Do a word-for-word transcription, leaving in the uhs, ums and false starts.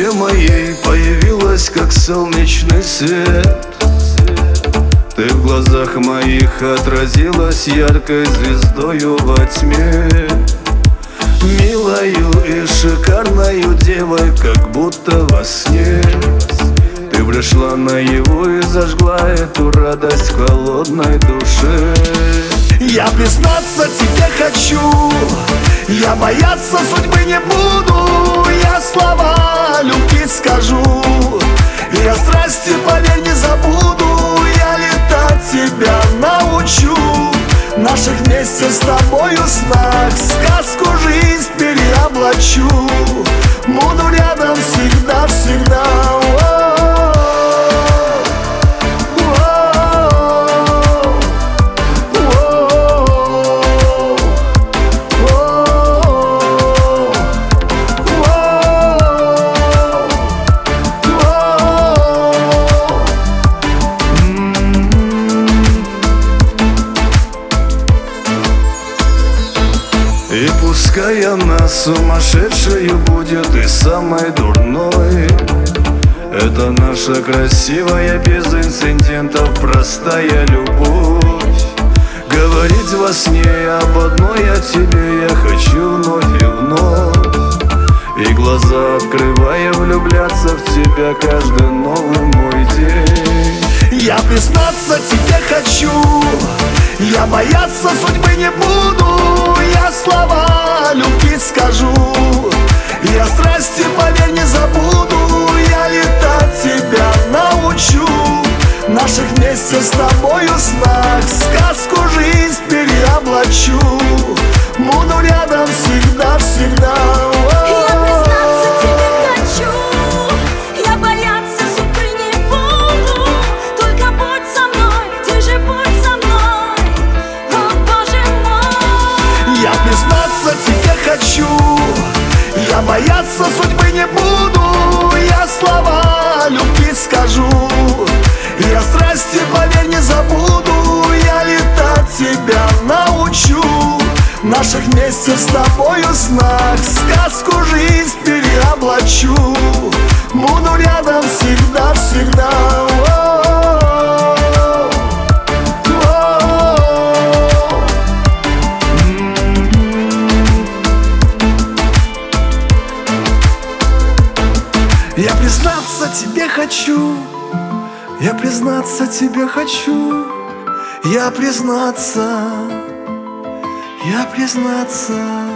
душе моей появилась, как солнечный свет. Ты в глазах моих отразилась яркой звездою во тьме. Милою и шикарною девой, как будто во сне. Ты пришла наяву и зажгла эту радость в холодной душе. Я признаться тебе хочу, я бояться судьбы не буду. Я слова любви скажу, я страсти, поверь, не забуду. Я летать тебя научу, наших вместе с тобою снах. Сказку жизнь переоблачу, буду рядом всегда-всегда. И пускай она сумасшедшую будет и самой дурной, это наша красивая, без инцидентов, простая любовь. Говорить во сне об одной, о тебе я хочу вновь и вновь. И глаза открывая, влюбляться в тебя каждый новый мой день. Я признаться тебе хочу, я бояться судьбы не буду. Я слова любви скажу, я страсти, поверь, не забуду. Я летать тебя научу, наших вместе с тобою снах. Сказку жизнь переоблачу, буду рядом всегда-всегда. Признаться тебе хочу, я бояться судьбы не буду. Я слова любви скажу, я страсти, поверь, не забуду. Я летать тебя научу, наших вместе с тобою снах. Сказку жизнь переоблачу, буду рядом всегда-всегда. Я признаться тебе хочу, я признаться тебе хочу, я признаться, я признаться.